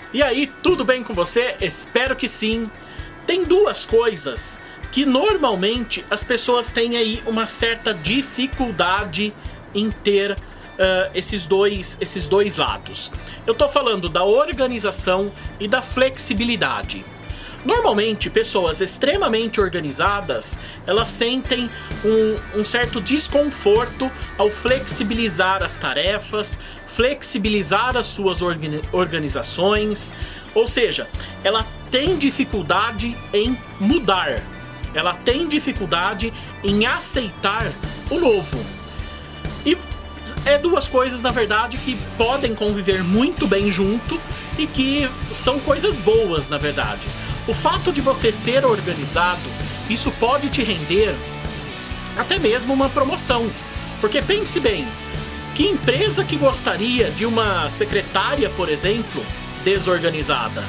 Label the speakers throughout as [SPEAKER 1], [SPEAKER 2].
[SPEAKER 1] E aí, tudo bem com você? Espero que sim. Tem duas coisas que normalmente as pessoas têm aí uma certa dificuldade em ter esses dois lados. Eu tô falando da organização e da flexibilidade. Normalmente, pessoas extremamente organizadas, elas sentem um certo desconforto ao flexibilizar as tarefas, flexibilizar as suas organizações, ou seja, ela tem dificuldade em mudar, ela tem dificuldade em aceitar o novo. E é duas coisas, na verdade, que podem conviver muito bem junto e que são coisas boas, na verdade. O fato de você ser organizado, isso pode te render até mesmo uma promoção. Porque pense bem, que empresa que gostaria de uma secretária, por exemplo, desorganizada?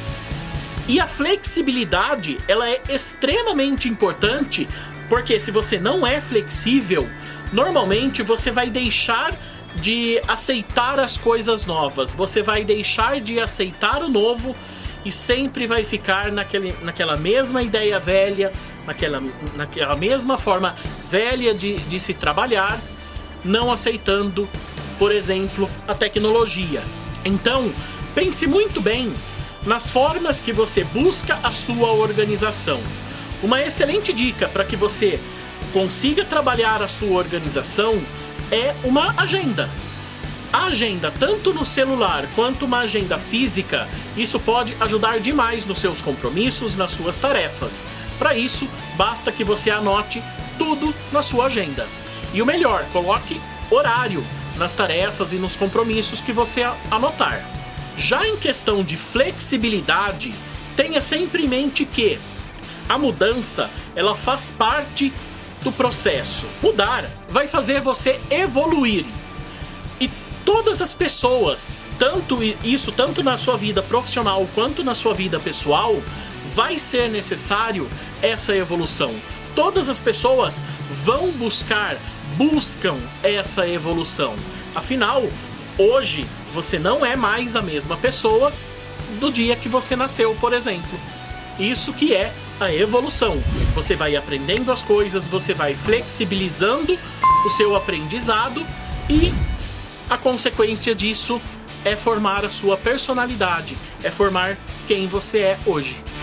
[SPEAKER 1] E a flexibilidade, ela é extremamente importante, porque se você não é flexível, normalmente você vai deixar de aceitar as coisas novas, você vai deixar de aceitar o novo e sempre vai ficar naquela mesma ideia velha, naquela mesma forma velha de se trabalhar, não aceitando, por exemplo, a tecnologia. Então, pense muito bem nas formas que você busca a sua organização. Uma excelente dica para que você consiga trabalhar a sua organização é uma agenda. A agenda, tanto no celular quanto uma agenda física, isso pode ajudar demais nos seus compromissos, nas suas tarefas. Para isso, basta que você anote tudo na sua agenda. E o melhor, coloque horário nas tarefas e nos compromissos que você anotar. Já em questão de flexibilidade, tenha sempre em mente que a mudança, ela faz parte do processo. Mudar vai fazer você evoluir. E todas as pessoas, tanto na sua vida profissional quanto na sua vida pessoal, vai ser necessário essa evolução. Todas as pessoas buscam essa evolução. Afinal, hoje você não é mais a mesma pessoa do dia que você nasceu, por exemplo. Isso que é a evolução. Você vai aprendendo as coisas, você vai flexibilizando o seu aprendizado e a consequência disso é formar a sua personalidade, é formar quem você é hoje.